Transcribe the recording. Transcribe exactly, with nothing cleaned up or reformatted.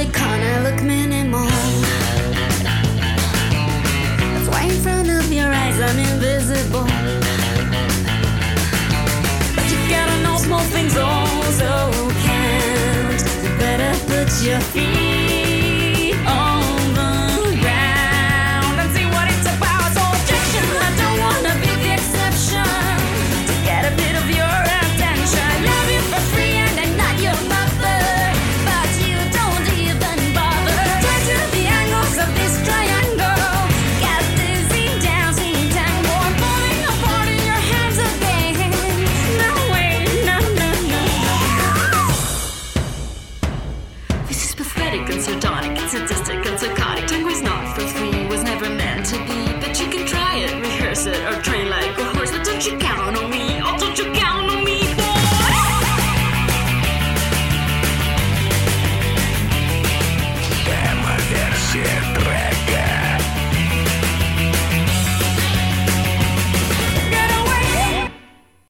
toy corner look minimal. That's why in front of your eyes I'm invisible. But you gotta know small things also count. You better put your feet on the ground and see what it's about. So objection, I don't wanna be the exception to get a bit of your attention. I love you for free and I'm not your mother, but you don't even bother. Try to the angles of this triangle. Got dizzy down, seeing tango. I'm falling apart in your hands again. No way, no, no, no. This is pathetic and sardonic, it's sadistic and psychotic. Tango's not for free, was never meant to be, but you can try it, rehearse it, or train like